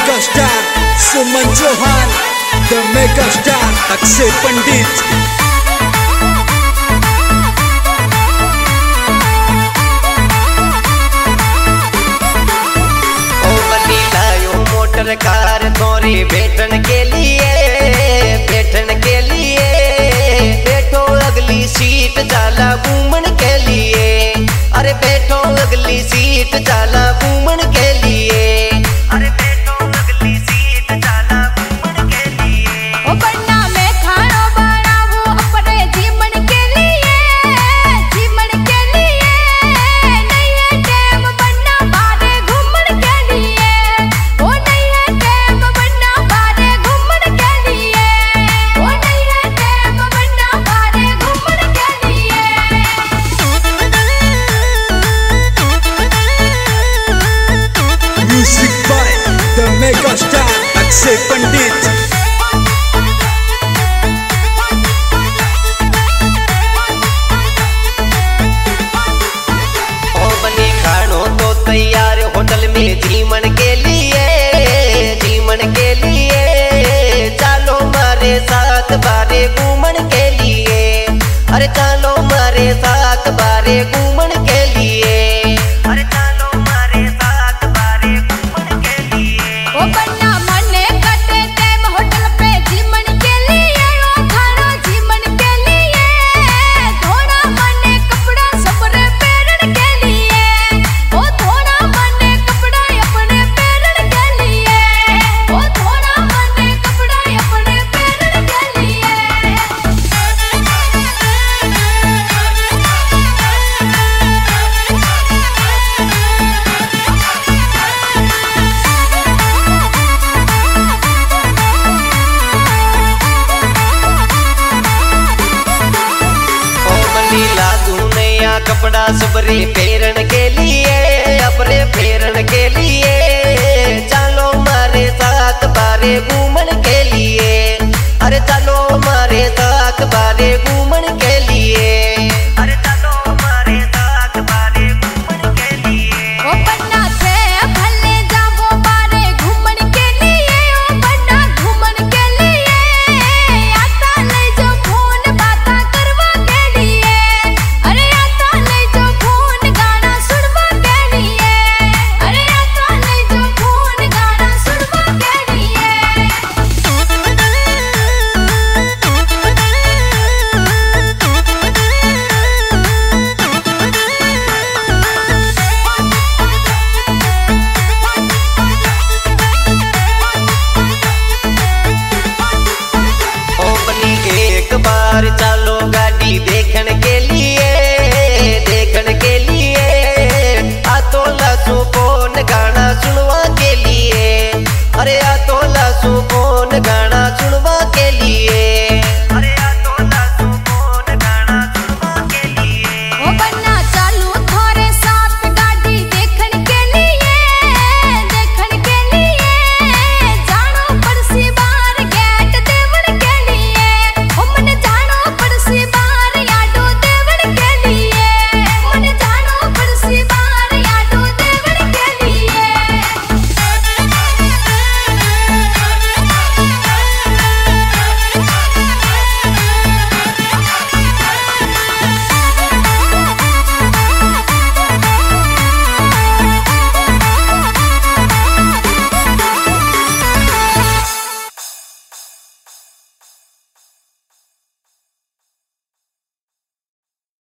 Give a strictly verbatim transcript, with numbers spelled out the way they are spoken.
Mega star Suman Chauhan, the mega star Akshay Pandit. Motor car तोरी बैठन के लिए, बैठन के लिए बैठो अगली सीट जाला घूमन के लिए। अरे बैठो अगली सीट जाला घूमन के लिए। अरे बैठो अगली सीट जाला घूमन के लिए। ओ बन्ना में खाना बनावो अपने जीवन के लिए, जीवन के लिए। नहीं है टाइम बन्ना बारे घूमन के लिए। ओ नहीं है टाइम बन्ना बारे घूमन के लिए। ओ नहीं है टाइम बन्ना बारे घूमन के लिए। Music by the mega star Akshay Pandit. ओ बनी खानो तो तैयार होटल में जीवन के लिए, जीवन के लिए। चलो मारे साथ बारे घूमन के लिए। अरे चलो मारे साथ बारे घूमन के लिए। अरे चलो मारे साथ बारे घूमन के लिए। ओ बन्ना मने कटे टाइम होटल पे जीवन के लिए। ओ खाना जीवन के लिए। थोड़ा मने कपड़ा सपरे पहनन के लिए। ओ थोड़ा मने कपड़ा अपने पहनन के लिए। ओ थोड़ा मने कपड़ा अपने पहनन के लिए। ओ मनीला दुनिया कपड़ा सबरे फेरन के लिए, अपने फेरन के लिए। चलो मारे साथ बारे घूमन के लिए। अरे चलो मारे साथ बारे घूमन के लिए।